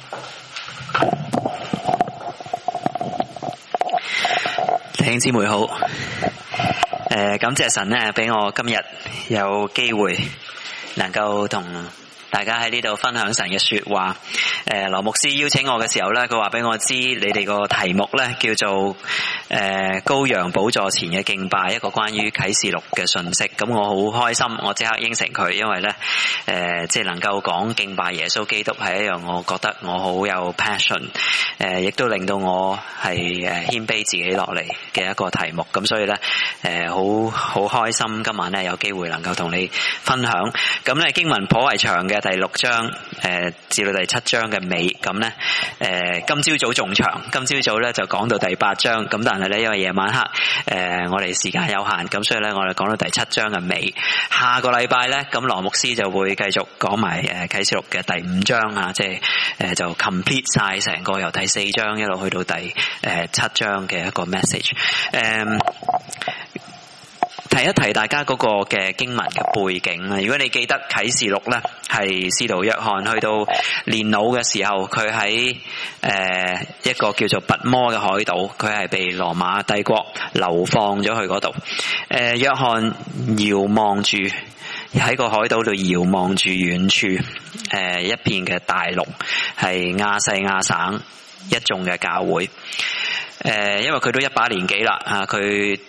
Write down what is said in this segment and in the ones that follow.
弟兄姊妹好，感謝神咧，俾我今日有機會能夠同大家喺呢度分享神嘅說話。羅牧師邀請我嘅時候咧，佢話俾我知你哋個題目咧叫做羔羊寶座前嘅敬拜，一個關於啟示錄嘅信息。咁我好開心，我即刻應承佢，因為咧即係能夠講敬拜耶穌基督係一樣我覺得我好有 passion，亦都令到我係謙卑自己落嚟嘅一個題目。咁所以咧好開心今晚咧有機會能夠同你分享。咁咧經文頗為長嘅，第6章至到第7章嘅尾。咁咧今朝早仲長，今朝早咧就講到第8章。咁但係咧因為夜晚黑我哋時間有限，咁所以咧我哋講到第7章嘅尾。下個禮拜咧，咁羅牧師就會繼續講埋啟示錄嘅第5章啊，即係就 complete 晒成個由第4章一路去到第7章嘅一個 message。提一提大家嗰個嘅經文嘅背景啊！如果你記得啟示錄咧，係使徒約翰去到年老嘅時候，佢喺一個叫做拔摩嘅海島，佢係被羅馬帝國流放咗去嗰度。約翰遙望住喺個海島度遙望住遠處一片嘅大陸，係亞細亞省一眾嘅教會。因為佢都100年幾啦，佢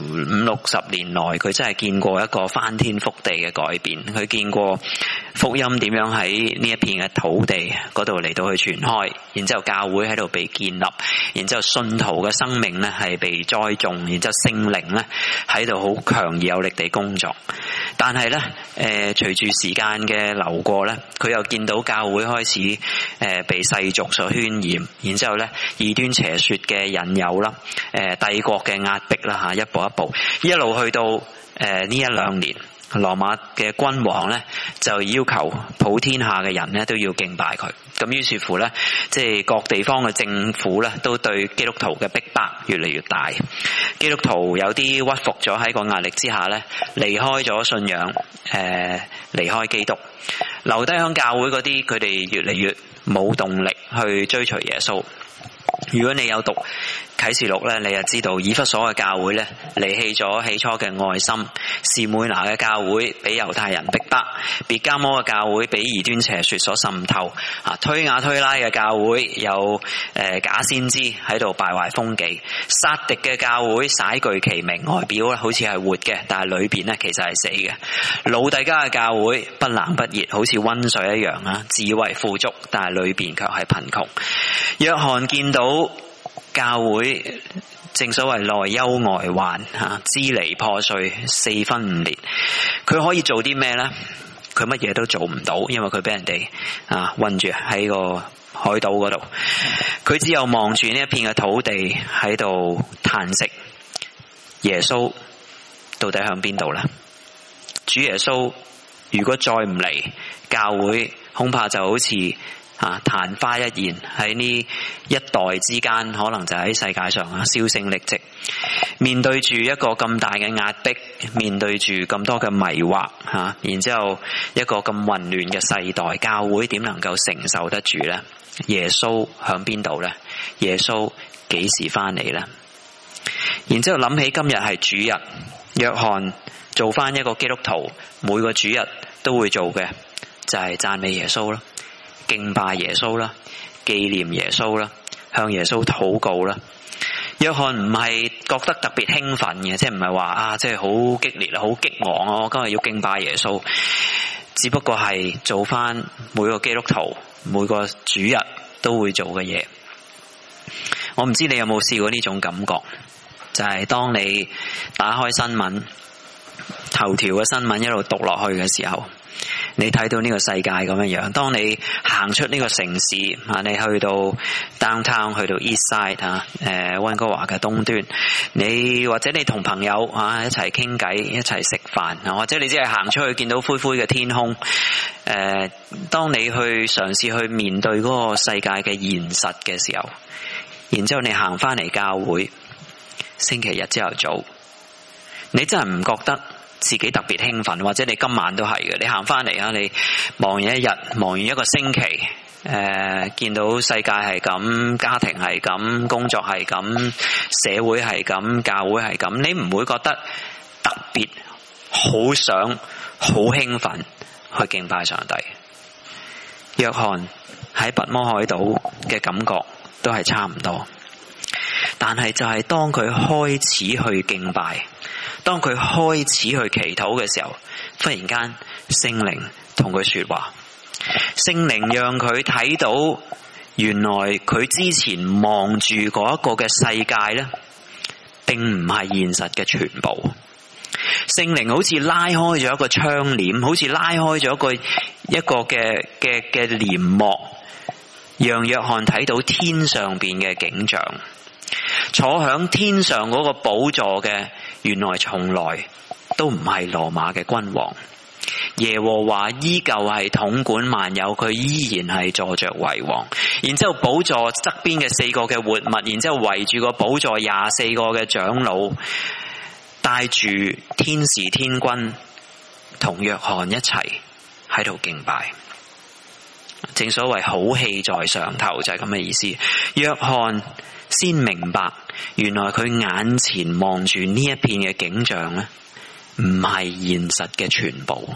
50-60年來佢真係見過一個翻天覆地嘅改變，佢見過福音點樣喺呢一片嘅土地嗰度嚟到去傳開，然之後教會喺度被建立，然之後信徒嘅生命咧係被栽種，然之後聖靈咧喺度好強而有力地工作。但係咧隨住時間嘅流過咧，佢又見到教會開始被世俗所渲染，然之後咧異端邪說嘅引誘啦，帝國嘅壓迫啦吓，一步一步一路去到呢1-2年，羅馬嘅君王咧就要求普天下嘅人咧都要敬拜佢。咁於是乎咧，即係各地方嘅政府咧都對基督徒嘅逼迫越嚟越大。基督徒有啲屈服咗喺個壓力之下咧，離開咗信仰，離開基督，留低響教會嗰啲，佢哋越嚟越冇動力去追隨耶穌。如果你有讀啟示錄咧，你就知道以弗所嘅教會咧離棄咗起初嘅愛心，士每拿嘅教會俾猶太人逼迫，別迦摩嘅教會俾異端邪說所滲透，推雅推拉嘅教會有假先知喺度敗壞風紀，撒狄嘅教會耍具其名，外表咧好似係活嘅，但係裏邊咧其實係死嘅。老底嘉嘅教會不冷不熱，好似溫水一樣啊，自以為富足，但係裏邊卻係貧窮。約翰見到教會正所謂內憂外患支離破碎4分5裂，佢可以做啲咩呢？佢乜嘢都做唔到，因為佢俾人哋困住喺個海島嗰度。佢只有望住呢一片嘅土地喺度嘆息，耶穌到底向邊度呢？主耶穌如果再唔嚟，教會恐怕就好似曇花一現，喺呢一代之間，可能就喺世界上銷聲匿跡。面對住一個咁大嘅壓迫，面對住咁多嘅迷惑然之後一個咁混亂嘅世代，教會點能夠承受得住呢？耶穌響邊度呢？耶穌幾時翻嚟呢？然之後諗起今日係主日，約翰做翻一個基督徒每個主日都會做嘅就係讚美耶穌啦，敬拜耶穌啦，紀念耶穌啦，向耶穌禱告啦。約翰唔係覺得特別興奮嘅，即係唔係話即係好激烈好激昂我今日要敬拜耶穌，只不過係做翻每個基督徒每個主日都會做嘅嘢。我唔知你有冇試過呢種感覺，就係當你打開新聞頭條嘅新聞一路讀落去嘅時候，你睇到呢個世界咁樣樣，當你行出呢個城市你去到 downtown， 去到 east side 溫哥華嘅東端，你或者你同朋友一齊傾偈，一齊食飯，或者你只係行出去見到灰灰嘅天空，當你去嘗試去面對嗰個世界嘅現實嘅時候，然之後你行翻嚟教會，星期日朝頭早，你真係唔覺得自己特別興奮，或者你今晚都係嘅。你行翻嚟你忙完一日，忙完一個星期， 見到世界係咁，家庭係咁，工作係咁，社會係咁，教會係咁，你唔會覺得特別好想好興奮去敬拜上帝。約翰喺拔摩海島嘅感覺都係差唔多，但係就係當佢開始去敬拜，當佢開始去祈禱嘅時候，忽然間聖靈同佢說話，聖靈讓佢睇到原來佢之前望住嗰一個嘅世界呢，並唔係現實嘅全部。聖靈好似拉開咗一個窗簾，好似拉開咗一個嘅簾幕，讓約翰睇到天上邊嘅景象。坐響天上嗰個寶座嘅，原來從來都唔係羅馬嘅君王。耶和華依舊係統管萬有，佢依然係坐着為王。然之後寶座側邊嘅4個嘅活物，然之後圍住個寶座24個嘅長老，帶住天使天君同約翰一齊喺度敬拜。正所謂好戲在上頭，就係咁嘅意思。約翰先明白，原來佢眼前望住呢一片嘅景象呢，唔係現實嘅全部。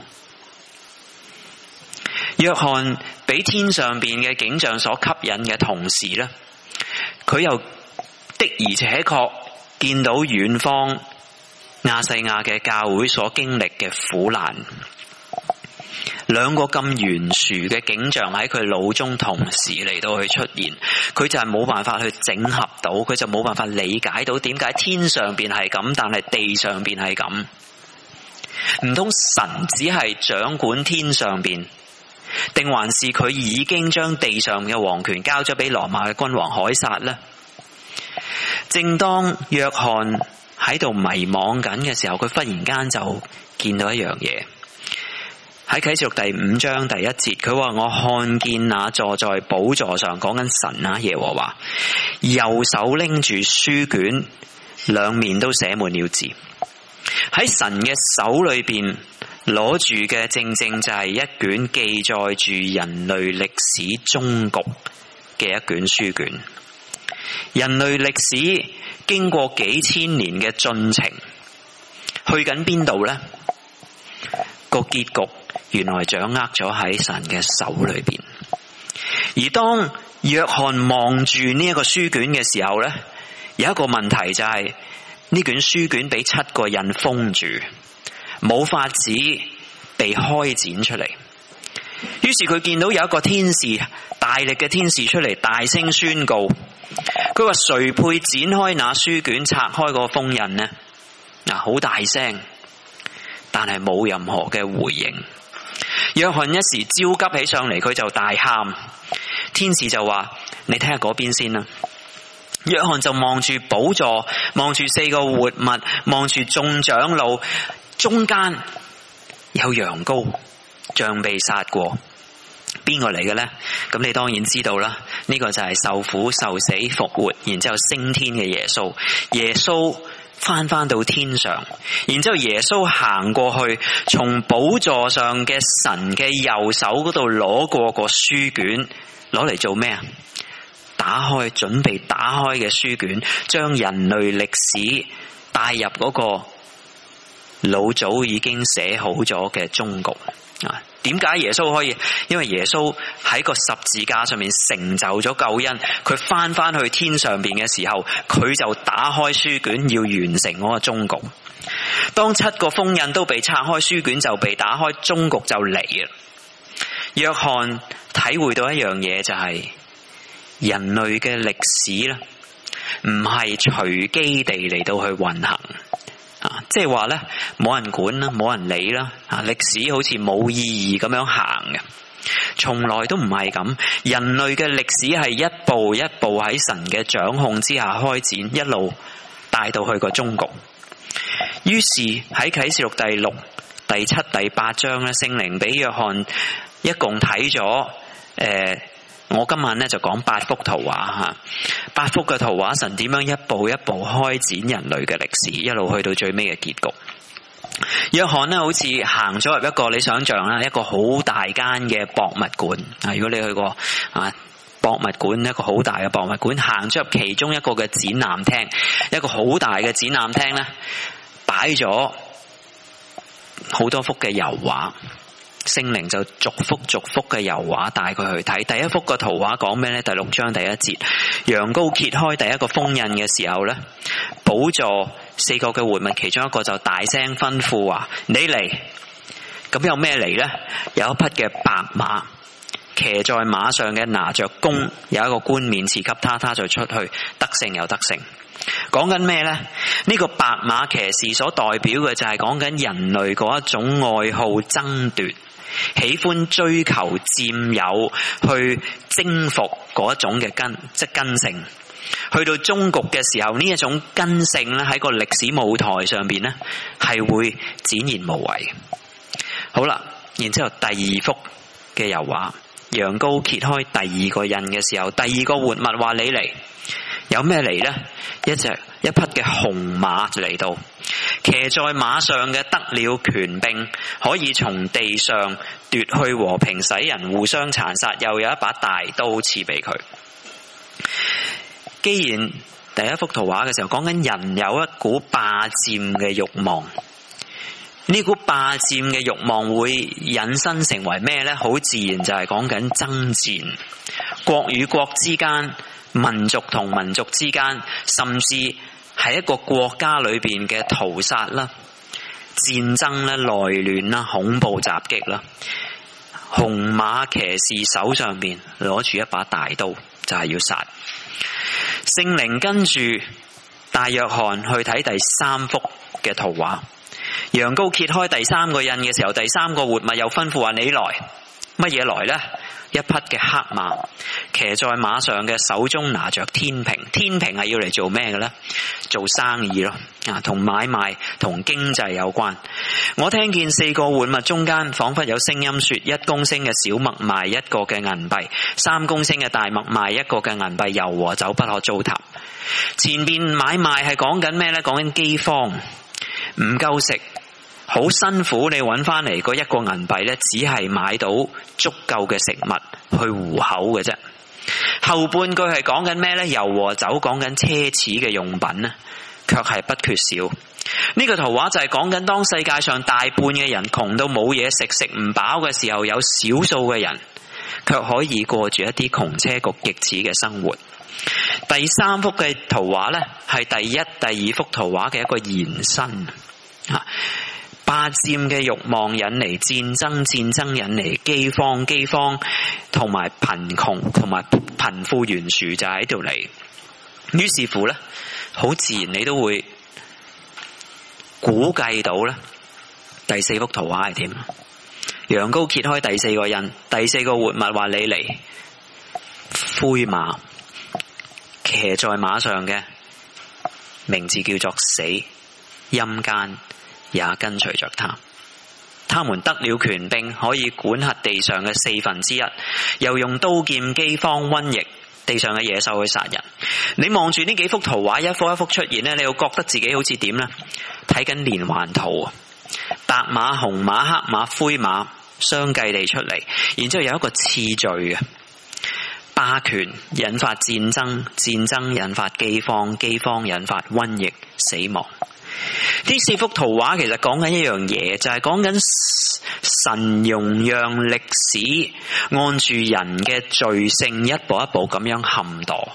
約翰俾天上邊嘅景象所吸引嘅同時呢，佢又的而且確見到遠方亞細亞嘅教會所經歷嘅苦難。兩個咁懸殊嘅景象喺佢腦中同時嚟到去出現，佢就係冇辦法去整合到，佢就冇辦法理解到點解天上邊係咁，但係地上邊係咁。唔通神只係掌管天上邊，定還是佢已經將地上嘅王權交咗俾羅馬嘅君王凱撒呢？正當約翰喺度迷惘緊嘅時候，佢忽然間就見到一樣嘢。喺啟示錄第5章第1節，佢話我看見那坐在寶座上，講緊神啊，耶和華，右手拎住書卷，兩面都寫滿了字。喺神嘅手裏邊攞住嘅正正就係一卷記載住人類歷史終局嘅一卷書卷。人類歷史經過幾千年嘅進程，去緊邊度呢？個結局原來掌握咗喺神嘅手裏邊。而當約翰望住呢一個書卷嘅時候呢，有一個問題就係呢卷書卷俾7個印封住，冇法子被開展出嚟。於是佢見到有一個天使，大力嘅天使出嚟，大聲宣告，佢話誰配展開那書卷，拆開個封印呢？好大聲，但係冇任何嘅回應。約翰一時焦急起上嚟，佢就大喊，天使就話你睇下嗰邊先啦。約翰就望住寶座，望住4個活物，望住眾長老，中間有羊羔，像被殺過。邊個嚟嘅呢？咁你當然知道啦，呢個就係受苦受死復活，然之後升天嘅耶穌。耶穌翻到天上，然之後耶穌行過去，從寶座上嘅神嘅右手嗰度攞過個書卷，攞嚟做咩啊？打開，準備打開嘅書卷，將人類歷史帶入嗰個老早已經寫好咗嘅終局。點解耶穌可以？因為耶穌喺個十字架上面成就咗救恩，佢翻去天上邊嘅時候，佢就打開書卷，要完成嗰個終局。當7個封印都被拆開，書卷就被打開，終局就嚟啦。約翰體會到一樣嘢，就係人類嘅歷史啦，唔係隨機地嚟到去運行。即係話咧，冇人管啦，冇人理啦，歷史好似冇意義咁樣行嘅，從來都唔係咁。人類嘅歷史係一步一步喺神嘅掌控之下開展，一路帶到去個終局。於是喺啟示錄第6、第7、第8章咧，聖靈俾約翰一共睇咗我今晚咧就講8幅圖畫8幅嘅圖畫，神點樣一步一步開展人類嘅歷史，一路去到最尾嘅結局。 約翰咧好似行咗入一個，你想象啦，一個好大間嘅博物館啊！如果你去過啊博物館，一個好大嘅博物館，行咗入其中一個嘅展覽廳，一個好大嘅展覽廳咧，擺咗好多幅嘅油畫。聖靈就逐幅嘅油畫帶佢去睇。第一幅嘅圖畫講咩呢？第6章第1節，羊羔揭開第一個封印嘅時候呢，寶座4個嘅活物其中一個就大聲吩咐話：你嚟。咁有咩嚟呢？有一匹嘅白馬，騎在馬上嘅拿着弓，有一個冠冕賜給他，他就出去得勝又得勝。講緊咩呢？呢個白馬騎士所代表嘅就係講緊人類嗰一種愛好爭奪，喜歡追求佔有，去征服嗰一種嘅根性。去到終局嘅時候，呢一種根性咧喺個歷史舞台上邊咧係會展現無遺。好啦，然之後第2幅嘅油畫，羊羔揭開第2個印嘅時候，第2個活物話：你嚟。有咩嚟呢？一匹嘅紅馬嚟到，騎在馬上嘅得了權柄，可以從地上奪去和平，使人互相殘殺，又有一把大刀賜俾佢。既然第一幅圖畫嘅時候講緊人有一股霸佔嘅慾望，呢股霸佔嘅慾望會引申成為咩呢？好自然就係講緊爭戰，國與國之間，民族同民族之間，甚至係一個國家裏邊嘅屠殺啦、戰爭啦、內亂啦、恐怖襲擊啦。紅馬騎士手上邊攞住一把大刀，就係要殺。聖靈跟住帶約翰去睇第3幅嘅圖畫，羊羔揭開第3個印嘅時候，第3個活物又吩咐話：你來。乜嘢來呢？一匹嘅黑馬，騎在馬上嘅，手中拿着天平。天平係要嚟做咩嘅呢？做生意咯，同買賣同經濟有關。我聽見4個活物中間仿佛有聲音說：1公升嘅小麥賣1個嘅銀幣，3公升嘅大麥賣1個嘅銀幣，油和酒不可糟蹋。前邊買賣係講緊咩呢？講緊饑荒，唔夠食。好辛苦，你揾翻嚟嗰1個銀幣呢，只係買到足夠嘅食物去糊口嘅啫。後半句係講緊咩呢？油和酒講緊奢侈嘅用品呢，卻係不缺少。呢個圖畫就係講緊當世界上大半嘅人窮到冇嘢食，食唔飽嘅時候，有少數嘅人卻可以過住一啲窮奢極侈嘅生活。第3幅嘅圖畫呢，係第1、第2幅圖畫嘅一個延伸。霸佔嘅慾望引嚟戰爭，戰爭引嚟饑荒，饑荒同埋貧窮同埋貧富懸殊就喺度嚟。於是乎呢，好自然你都會估計到呢，第4幅圖畫係點？羊羔揭開第4個印，第4個活物話：你嚟。灰馬，騎在馬上嘅，名字叫做死，陰間也跟隨着他。他們得了權柄，可以管轄地上嘅1/4，又用刀劍、饑荒、瘟疫、地上嘅野獸去殺人。你望住呢幾幅圖畫，一幅一幅出現呢，你會覺得自己好似點呢？睇緊連環圖，白馬、紅馬、黑馬、灰馬相繼地出嚟，然之後有一個次序嘅。霸權引發戰爭，戰爭引發饑荒，饑荒引發瘟疫、死亡。呢4幅圖畫其實講緊一樣嘢，就係講緊神容讓歷史按住人嘅罪性一步一步咁樣陷墮。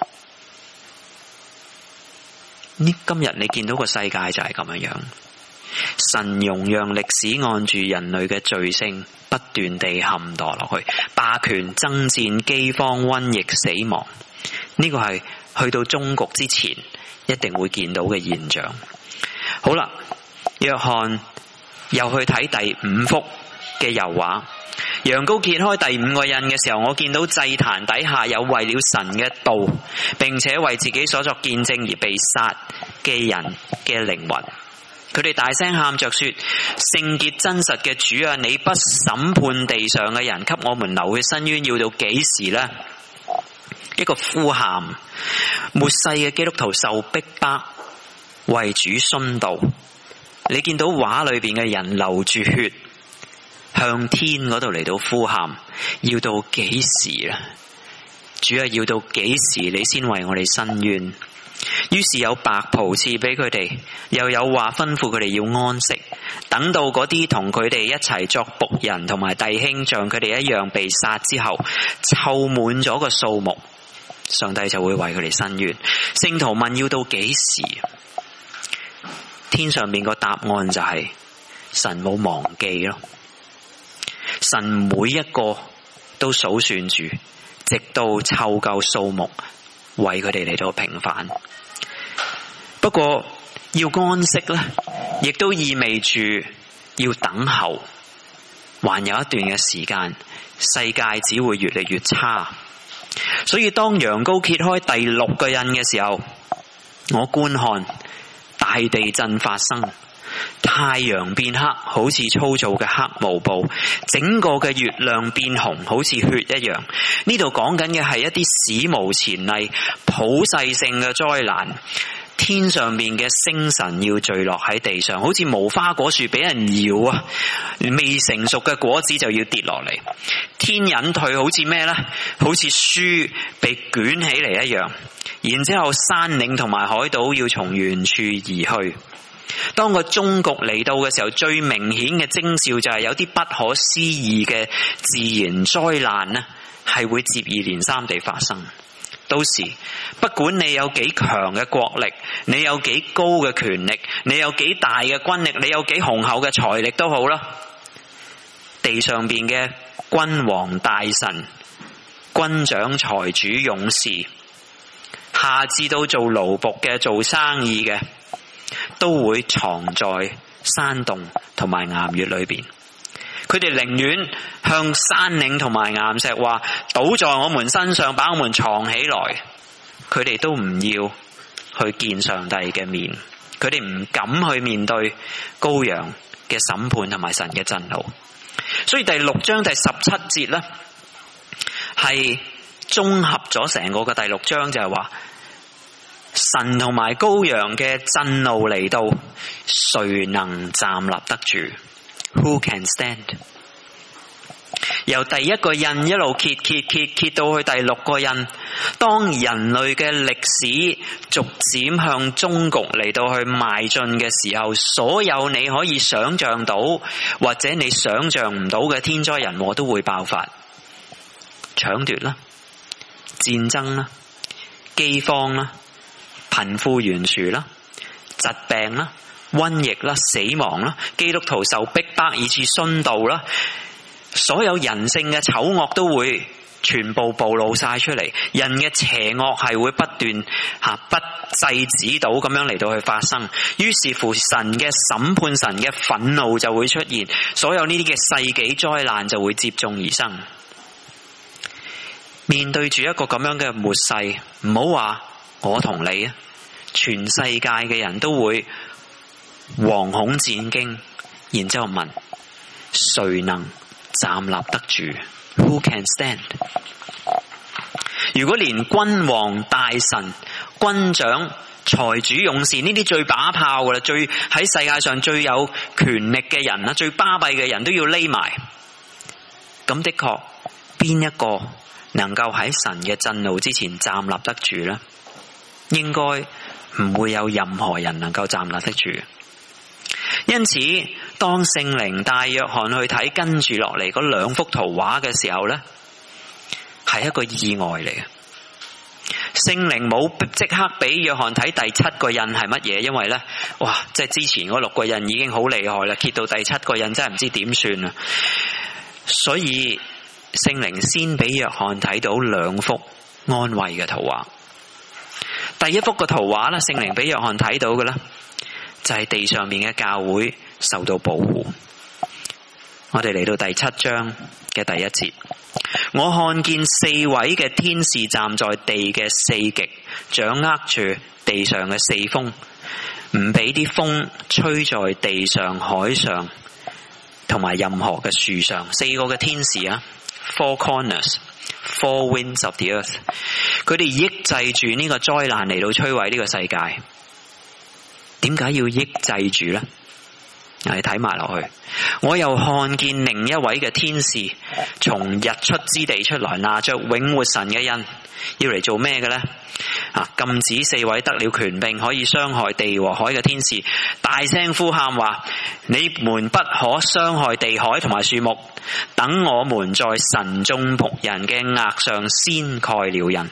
今日你見到個世界就係咁樣，神容讓歷史按住人類嘅罪性不斷地陷墮落去，霸權、爭戰、饑荒、瘟疫、死亡，呢個係去到終局之前一定會見到嘅現象。好啦，約翰又去睇第5幅嘅油畫，羊羔揭開第5個印嘅時候，我見到祭壇底下有為了神嘅道，並且為自己所作見證而被殺嘅人嘅靈魂。佢哋大聲喊着說：聖潔真實嘅主啊，你不審判地上嘅人，給我們流血伸冤，要到幾時呢？一個呼喊，末世嘅基督徒受逼迫，為主殉道。 你見到畫裏邊嘅人流住血，向天嗰度嚟到呼喊，要到幾時啊？主啊，要到幾時你先為我哋伸冤？於是有白袍賜俾佢哋，又有話吩咐佢哋要安息，等到嗰啲同佢哋一齊作僕人同埋弟兄像佢哋一樣被殺之後，湊滿咗個數目，上帝就會為佢哋伸冤。聖徒問要到幾時？天上面個答案就係神冇忘記咯，神每一個都數算住，直到湊夠數目，為佢哋嚟到平反。不過要安息呢，亦都意味住要等候，還有一段嘅時間，世界只會越嚟越差。所以當羊羔揭開第6個印嘅時候，我觀看大地震發生，太陽變黑，好似粗糙嘅黑毛布，整個嘅月亮變紅，好似血一樣。呢度講緊嘅係一啲史無前例、普世性嘅災難。天上面嘅星辰要墜落喺地上，好似無花果樹俾人搖啊，未成熟嘅果子就要跌落嚟。天隱退，好似咩呢？好似書被捲起嚟一樣。然之後山嶺同埋海島要從原處移去。當個終局嚟到嘅時候，最明顯嘅徵兆就係有啲不可思議嘅自然災難呢，係會接二連三地發生。到時不管你有幾強嘅國力，你有幾高嘅權力，你有幾大嘅軍力，你有幾雄厚嘅財力都好啦，地上邊嘅君王大臣、軍長、財主、勇士，下至到做奴僕嘅、做生意嘅，都會藏在山洞同埋岩穴裏邊。佢哋寧願向山嶺同埋岩石話倒在我們身上，把我們藏起來，佢哋都唔要去見上帝嘅面，佢哋唔敢去面對羔羊嘅審判同埋神嘅震怒。所以第6章第17節呢，係綜合咗成個嘅第6章，就係話神同埋羔羊嘅震怒嚟到，誰能站立得住？ Who can stand？ 由第1個印一路揭到去第6個印，當人類嘅歷史逐漸向終局嚟到去邁進嘅時候，所有你可以想象到或者你想象唔到嘅天災人禍都會爆發，搶奪啦、戰爭啦、饑荒啦、貧富懸殊啦、疾病啦、瘟疫啦、死亡啦、基督徒受逼迫以致殉道啦，所有人性嘅醜惡都會全部暴露晒出嚟，人嘅邪惡係會不斷不制止到咁樣嚟到去發生，於是乎神嘅審判、神嘅憤怒就會出現，所有呢啲嘅世紀災難就會接踵而生。面對住一個咁樣嘅末世，唔好話我同你啊，全世界嘅人都會惶恐戰驚，然之後問誰能站立得住？ Who can stand？ 如果連君王、大臣、軍長、財主、勇士呢啲最把炮噶啦，最喺世界上最有權力嘅人啦，最巴閉嘅人都要匿埋，咁的確邊一個能夠喺神嘅震怒之前站立得住呢？應該唔會有任何人能夠站立得住。因此當聖靈帶約翰去睇跟住落嚟嗰2幅圖畫嘅時候呢，係一個意外嚟嘅。聖靈冇即刻俾約翰睇第7個印係乜嘢，因為呢，哇，即係之前嗰6個印已經好厲害啦，揭到第7個印真係唔知點算啦。所以聖靈先俾約翰睇到2幅安慰嘅圖畫。第1幅嘅圖畫呢，聖靈俾約翰睇到嘅呢，就係地上面嘅教會受到保護。我哋嚟到第7章嘅第1節，我看見4位嘅天使站在地嘅4極，掌握住地上嘅4風，唔俾啲風吹在地上、海上同埋任何嘅樹上。4個嘅天使啊 ，Four corners, four winds of the earth， 佢哋抑制住呢個災難嚟到摧毀呢個世界。點解要抑制住呢？ 你睇埋落去，我又看見另一位嘅天使從日出之地出來，拿着永活神嘅印，要嚟做咩嘅呢？禁止四位得了權柄可以傷害地和海嘅天使，大聲呼喊話：你們不可傷害地海同埋樹木，等我們在神眾僕人嘅額上先蓋了印。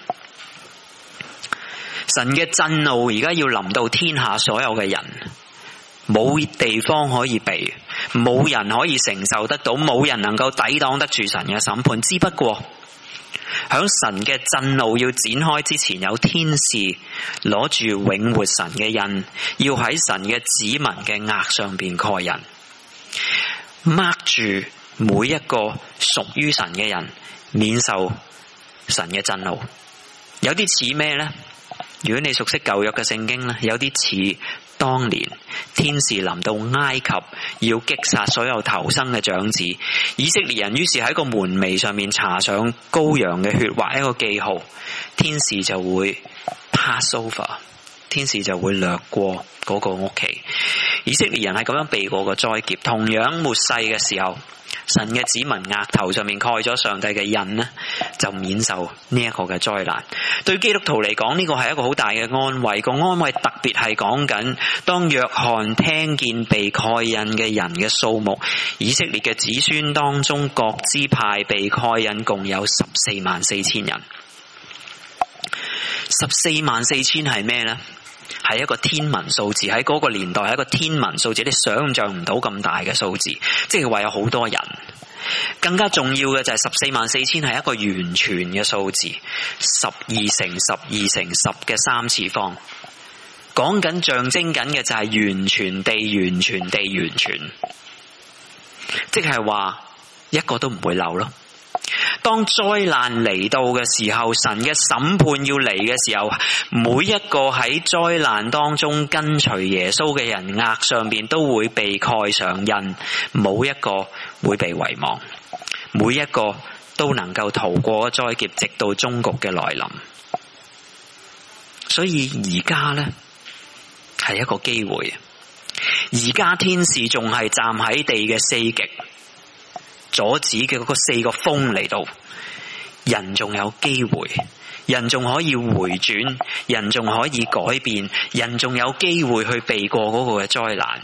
神嘅震怒而家要臨到天下所有嘅人，冇地方可以避，冇人可以承受得到，冇人能夠抵擋得住神嘅審判。只不過響神嘅震怒要展開之前，有天使攞住永活神嘅印，要喺神嘅子民嘅額上邊蓋印，mark 住每一個屬於神嘅人，免受神嘅震怒。有啲似咩呢？如果你熟悉舊約嘅聖經咧，有啲似當年天使臨到埃及要擊殺所有頭生嘅長子，以色列人於是喺個門楣上面搽上羔羊嘅血，畫一個記號，天使就會 pass over， 天使就會掠過嗰個屋企。以色列人係咁樣避過個災劫。同樣末世嘅時候，神嘅子民額頭上面蓋咗上帝嘅印呢，就免受呢一個嘅災難。對基督徒嚟講，呢個係一個好大嘅安慰。個安慰特別係講緊當約翰聽見被蓋印嘅人嘅數目，以色列嘅子孫當中各支派被蓋印共有144000人。144000係咩呢？係一個天文數字，喺嗰個年代係一個天文數字，你想象唔到咁大嘅數字，即係話有好多人。更加重要嘅就係144000係一個完全嘅數字，12乘12乘10嘅3次方，講緊象徵緊嘅就係完全地完全地完全，即係話一個都唔會漏咯。當災難嚟到嘅時候，神嘅審判要嚟嘅時候，每一個喺災難當中跟隨耶穌嘅人額上邊都會被蓋上印，冇一個會被遺忘，每一個都能夠逃過災劫，直到終局嘅來臨。所以而家呢係一個機會，而家天使仲係站喺地嘅四極，阻止嘅嗰個4個風嚟到，人仲有機會，人仲可以回轉，人仲可以改變，人仲有機會去避過嗰個嘅災難。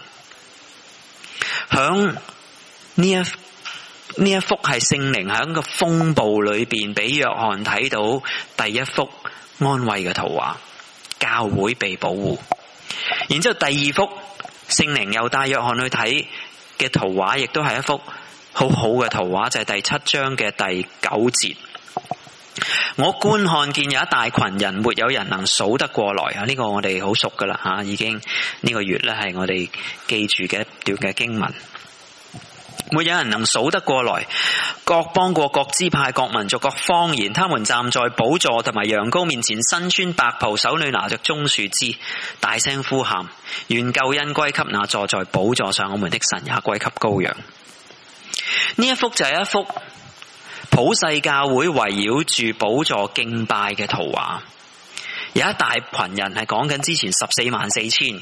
響呢一幅係聖靈喺個風暴裏邊俾約翰睇到第一幅安慰嘅圖畫，教會被保護。然之後第二幅聖靈又帶約翰去睇嘅圖畫，亦都係一幅好好嘅圖畫，就係第7章嘅第9節。我觀看見有一大群人，沒有人能數得過來。呢個我哋好熟噶啦，已經呢個月咧係我哋記住嘅一段嘅經文。沒有人能數得過來，各邦國、各支派、各民族、各方言，他們站在寶座同埋羊羔面前，身穿白袍，手裏拿着棕樹枝，大聲呼喊：願救恩歸給那坐在寶座上我們的神，也歸給羔羊。呢一幅就係一幅普世教會圍繞住寶座敬拜嘅圖畫，有一大群人係講緊之前144000，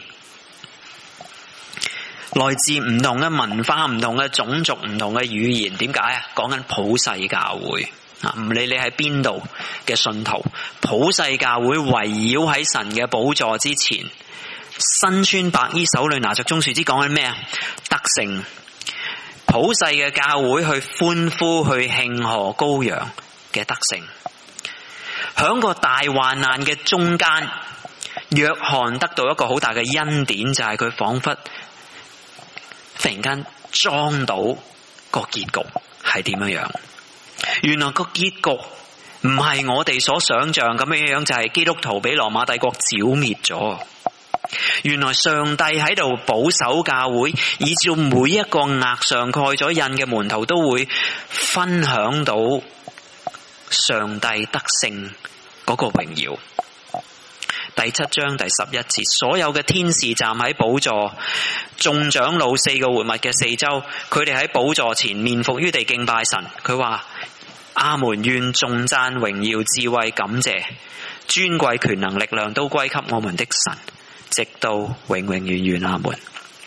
來自唔同嘅文化、唔同嘅種族、唔同嘅語言。點解啊？講緊普世教會啊，唔理你喺邊度嘅信徒，普世教會圍繞喺神嘅寶座之前，身穿白衣，手裏拿着棕樹枝，講緊咩啊？得勝。普世嘅教會去歡呼，去慶賀羔羊嘅得勝。響個大患難嘅中間，約翰得到一個好大嘅恩典，就係佢仿佛突然間裝到個結局係點樣樣。原來個結局唔係我哋所想象咁樣樣，就係基督徒俾羅馬帝國剿滅咗。原來上帝喺度保守教會，以至每一個額上蓋咗印嘅門徒都會分享到上帝得勝嗰個榮耀。第7章第11節，所有嘅天使站喺寶座，眾長老4個活物嘅四周，佢哋喺寶座前面伏於地敬拜神。佢話：阿們，願頌讚、榮耀、智慧、感謝、尊貴、權能、力量都歸給我們的神，直到永永遠遠。阿們。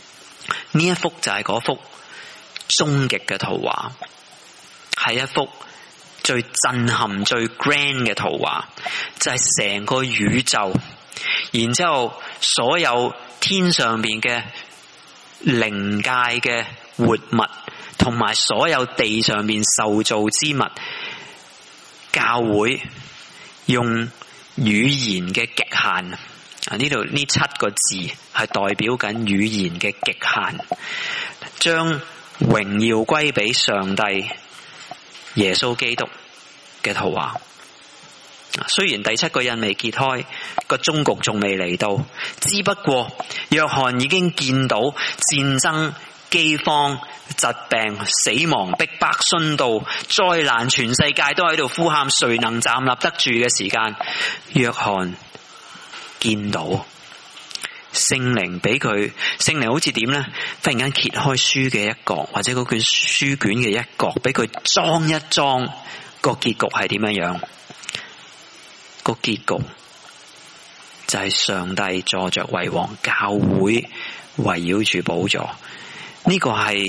呢一幅就係嗰幅終極嘅圖畫，係一幅最震撼、最 grand 嘅圖畫，就係成個宇宙，然之後所有天上邊嘅靈界嘅活物，同埋所有地上面受造之物，教會用語言嘅極限，呢度呢7個字係代表緊語言嘅極限，將榮耀歸俾上帝耶穌基督嘅圖畫。雖然第7個印未揭開，個終局仲未嚟到，只不過約翰已經見到戰爭、饑荒、疾病、死亡、逼迫、殉道、災難，全世界都喺度呼喊誰能站立得住嘅時間，約翰見到聖靈俾佢，聖靈好似點呢？忽然間揭開書嘅一角，或者嗰卷書卷嘅一角，俾佢裝一裝，個結局係點樣樣？個結局就係上帝坐着為王，教會圍繞住寶座。呢個係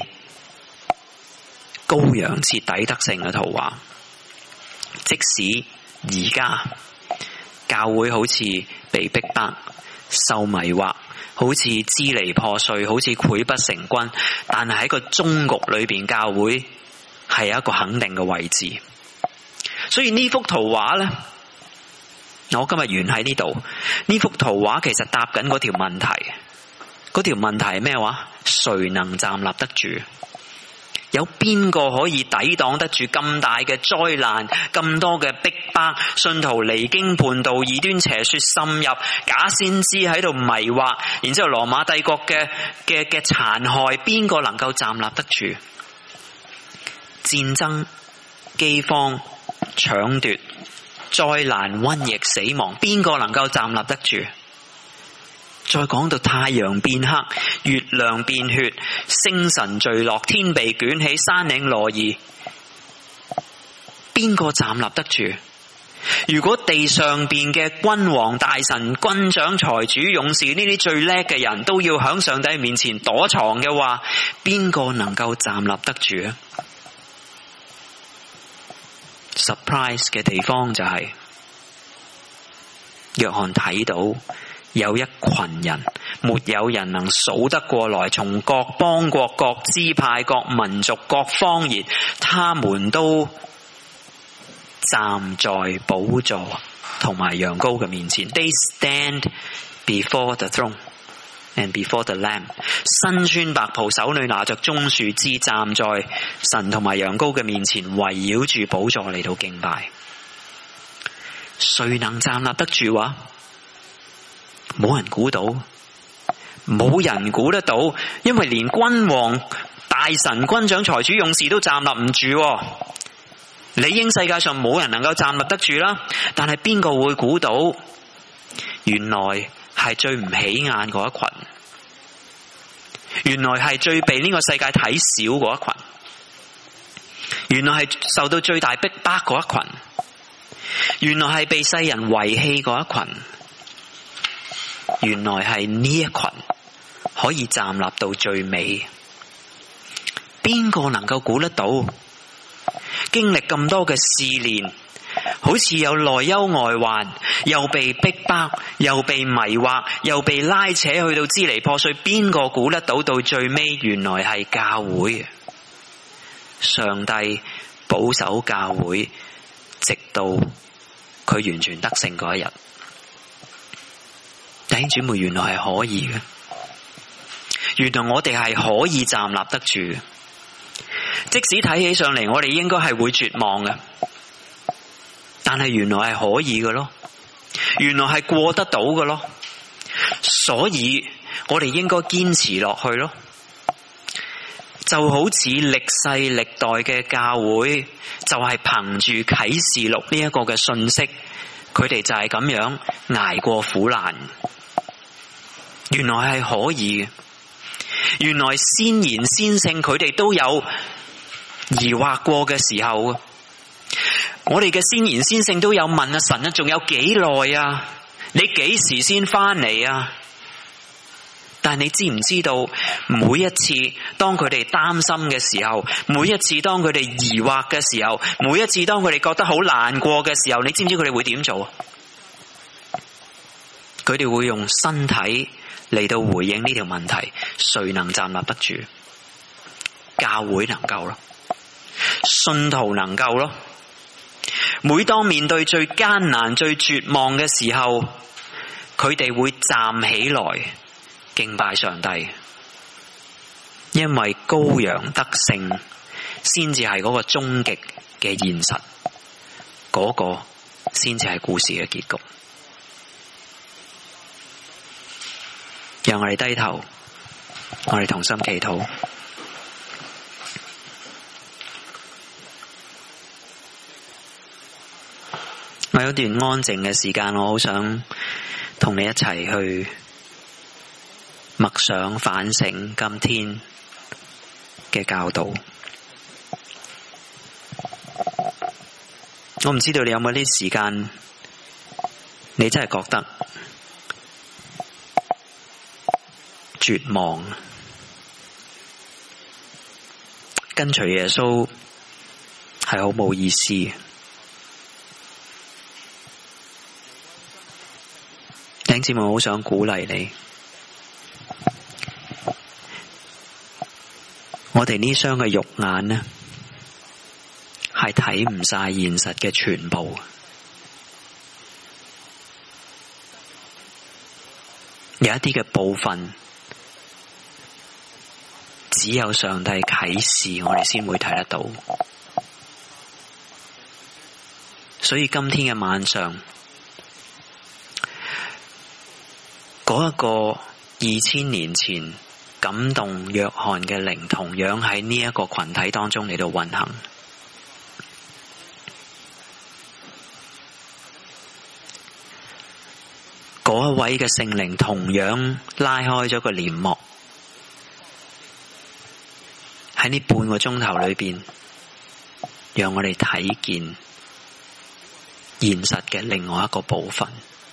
羔羊徹底得勝嘅圖畫。即使而家教會好似被逼迫、受迷惑，好似支離破碎，好似潰不成軍，但係喺個終局裏邊，教會係有一個肯定嘅位置。所以呢幅圖畫呢，我今日完喺呢度。呢幅圖畫其實答緊嗰條問題，嗰條問題係咩話？誰能站立得住？有邊個可以抵擋得住咁大嘅災難，咁多嘅逼迫，信徒離經叛道，異端邪說滲入，假先知喺度迷惑，然之後羅馬帝國嘅殘害，邊個能夠站立得住？戰爭、饑荒、搶奪、災難、瘟疫、死亡，邊個能夠站立得住？再講到太陽變黑，月亮變血，星辰墜落，天被捲起，山嶺挪移，邊個站立得住？如果地上邊嘅君王大臣、軍長、財主、勇士，呢啲最叻嘅人都要響上帝面前躲藏嘅話，邊個能夠站立得住啊？Surprise 嘅地方就係約翰睇到有一群人，沒有人能數得過來，從各邦國、各支派、各民族、各方言，他們都站在寶座同埋羊羔嘅面前。They stand before the throne and before the Lamb。 身穿白袍，手裏拿着棕樹枝，站在神同埋羊羔嘅面前，圍繞住寶座嚟到敬拜。誰能站立得住啊？冇人估到，冇人估得到，因為連君王、大臣、軍長、財主、勇士都站立唔住。理應世界上冇人能夠站立得住啦，但係邊個會估到？原來係最唔起眼嗰一群，原來係最被呢個世界睇小嗰一群，原來係受到最大逼迫嗰一群，原來係被世人遺棄嗰一群。原來係呢一群可以站立到最尾，邊個能夠估得到？經歷咁多嘅試煉，好似有內憂外患，又被逼迫，又被迷惑，又被拉扯去到支離破碎，邊個估得到到最尾原來係教會？上帝保守教會，直到佢完全得勝嗰一日。弟兄姊妹，原來係可以嘅，原來我哋係可以站立得住。即使睇起上嚟我哋應該係會絕望嘅，但係原來係可以嘅咯，原來係過得到嘅咯，所以我哋應該堅持落去咯。就好似歷世歷代嘅教會，就係憑住啟示錄呢一個嘅信息，佢哋就係咁樣捱過苦難。原來係可以嘅，原來先賢先聖佢哋都有疑惑過嘅時候。我哋嘅先賢先聖都有問啊，神啊，仲有幾耐啊？你幾時先翻嚟啊？ 但係你知唔知道，每一次當佢哋擔心嘅時候，每一次當佢哋疑惑嘅時候，每一次當佢哋覺得好難過嘅時候，你知唔知佢哋會點做？佢哋會用身體嚟到回應呢條問題。誰能站立得住？教會能夠咯，信徒能夠咯。每當面對最艱難、最絕望嘅時候，佢哋會站起來敬拜上帝，因為羔羊得勝先至係嗰個終極嘅現實，嗰個先至係故事嘅結局。讓我哋低頭，我哋同心祈禱。我有段安靜嘅時間，我好想同你一齊去默想反省今天嘅教導。我唔知道你有冇啲時間，你真係覺得絕望，跟隨耶穌係好冇意思。弟兄姊妹，我好想鼓勵你，我哋呢雙嘅肉眼呢，係睇唔晒現實嘅全部。有一啲嘅部分，只有上帝啟示，我哋先會睇得到。所以今天嘅晚上，嗰一個2000年前感動約翰嘅靈，同樣喺呢一個群體當中嚟到運行。嗰一位嘅聖靈同樣拉開咗個簾幕，喺呢半個鐘頭裏邊，讓我哋睇見現實嘅另外一個部分。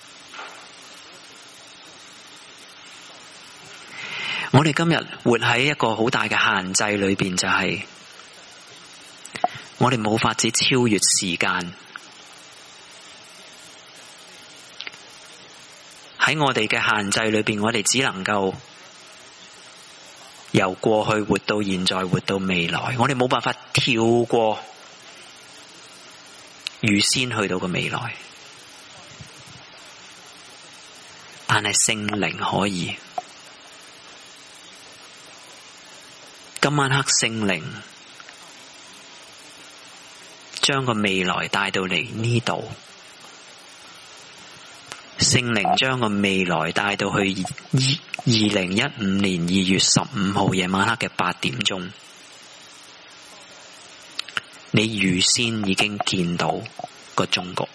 我哋今日活喺一個好大嘅限制裏邊，就係我哋冇法子超越時間。喺我哋嘅限制裏邊，我哋只能夠由過去活到現在，活到未來。我哋冇辦法跳過預先去到個未來，但係聖靈可以。今晚黑聖靈將個未來帶到嚟呢度，聖靈將個未來帶到去2015年2月15號夜晚黑嘅8點鐘，你預先已經見到個終局。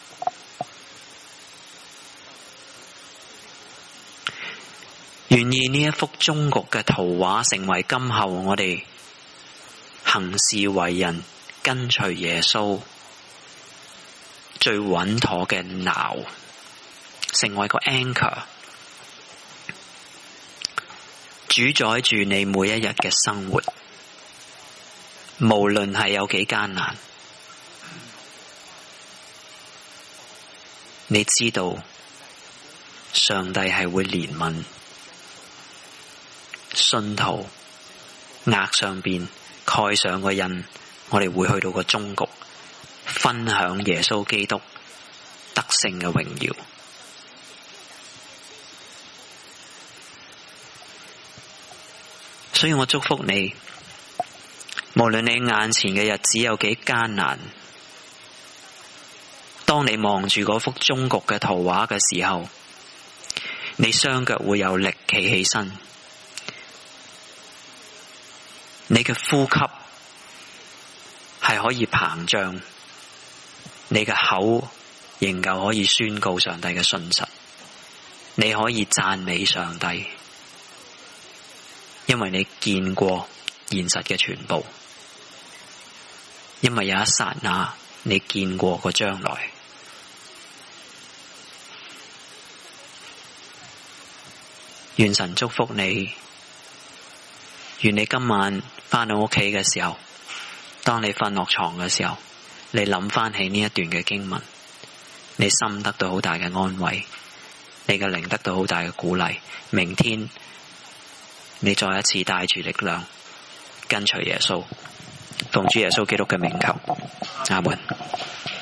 願意呢一幅終局嘅圖畫成為今後我哋行事為人跟隨耶穌最穩妥嘅錨，成為個 anchor， 主宰住你每一日嘅生活，無論係有幾艱難，你知道上帝係會憐憫信徒額上邊蓋上個印，我哋會去到個終局，分享耶穌基督得勝嘅榮耀。所以我祝福你，無論你眼前嘅日子有幾艱難，當你望住嗰幅終局嘅圖畫嘅時候，你雙腳會有力企起身，你嘅呼吸係可以膨脹，你嘅口仍舊可以宣告上帝嘅信實，你可以讚美上帝，因為你見過現實嘅全部，因為有一剎那你見過個將來。 願神祝福你，願你今晚返到屋企嘅時候，當你瞓落床嘅時候，你諗翻起呢一段嘅經文，你心得到好大嘅安慰，你嘅靈得到好大嘅鼓勵。明天你再一次帶住力量跟隨耶穌，奉主耶穌基督嘅名求，阿門。